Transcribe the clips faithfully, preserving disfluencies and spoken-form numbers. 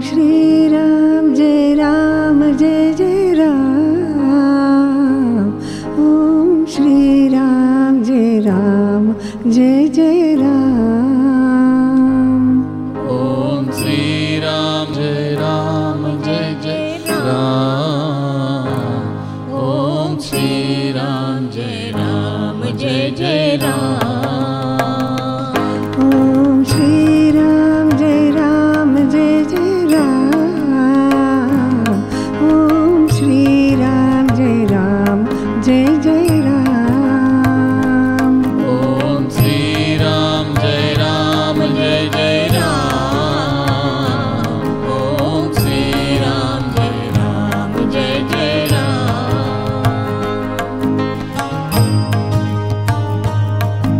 श्री राम जय राम जय जय राम। ओम श्री राम जय राम जय जय राम। ओम श्री राम जय राम जय जय राम। ओम श्री राम जय राम जय जय राम। ओम श्री राम जय राम जय जय राम। ओम श्री राम जय राम जय जय राम। ओम श्री राम जय राम जय जय राम। ओम श्री राम जय राम जय जय राम।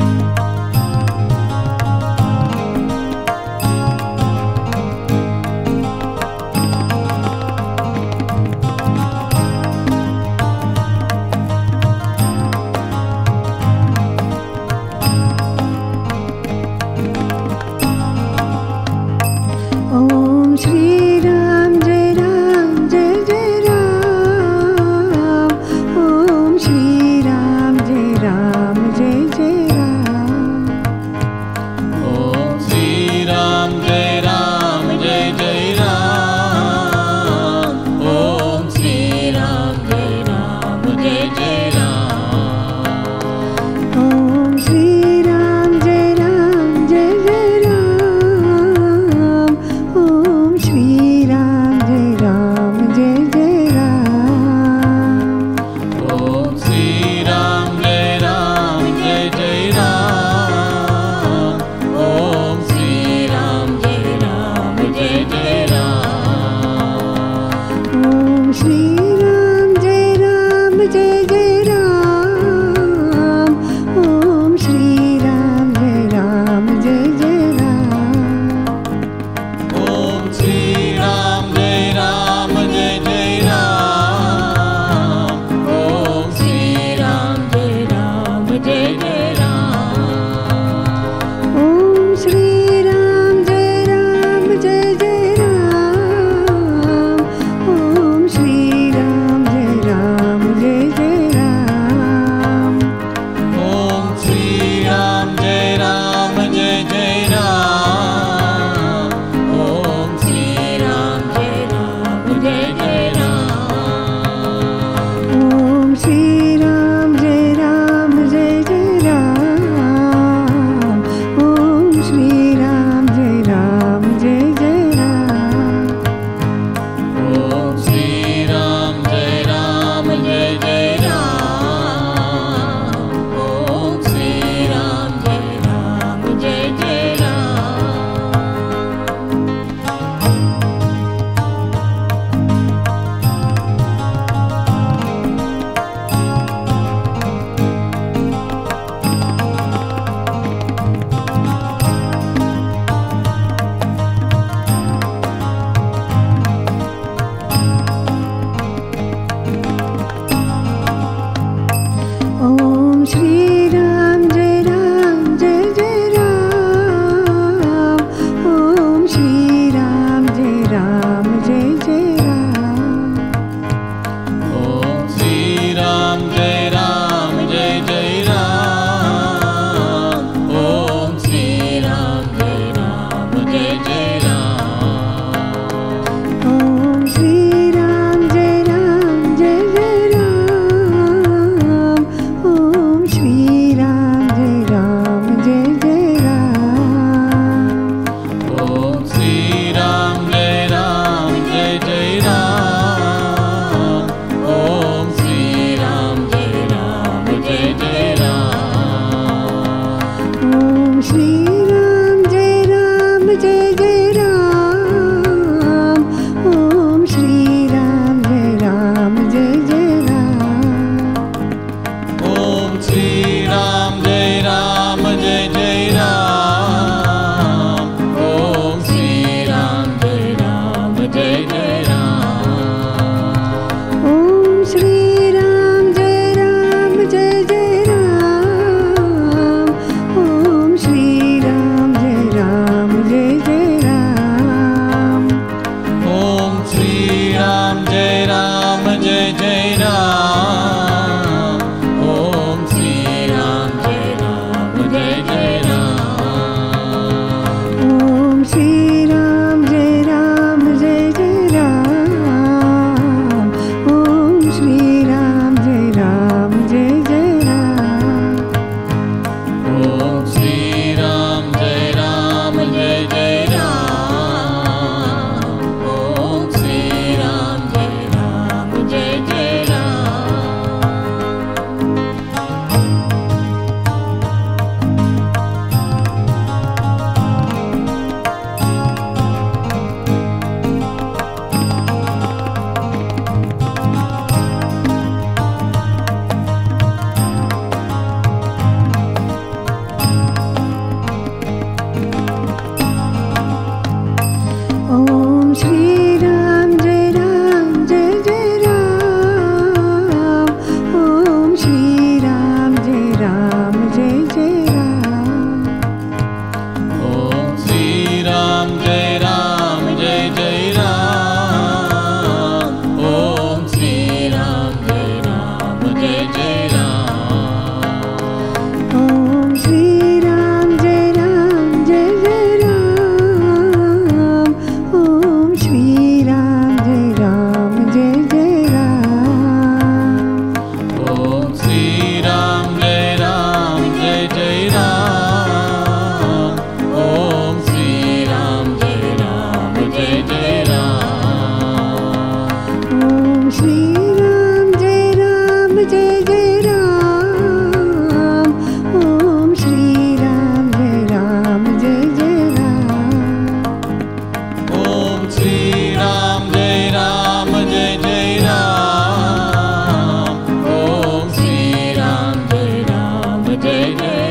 जय जय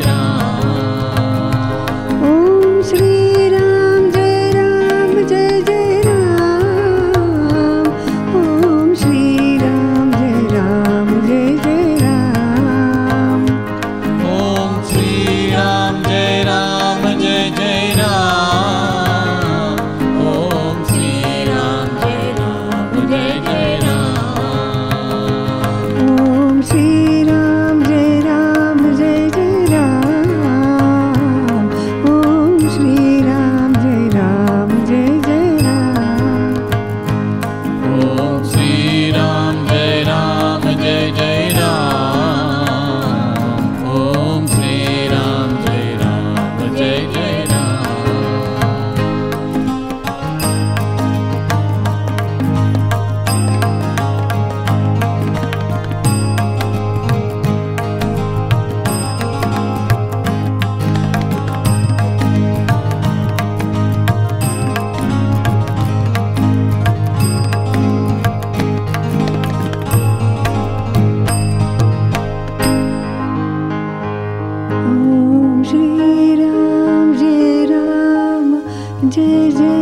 राम। ओम श्री राम जय राम जय जय राम। ओम श्री राम जय राम जय जय राम। ओम श्री राम जय राम जय जय राम। ओम श्री राम जय राम जय जय राम। ओम श्री राम जय राम जय जय राम। ओम श्री राम जय राम जय जय राम। ओम श्री राम जय राम जय जय राम। ओम श्री राम जय राम जय जय ओम श्री राम जय राम जय जय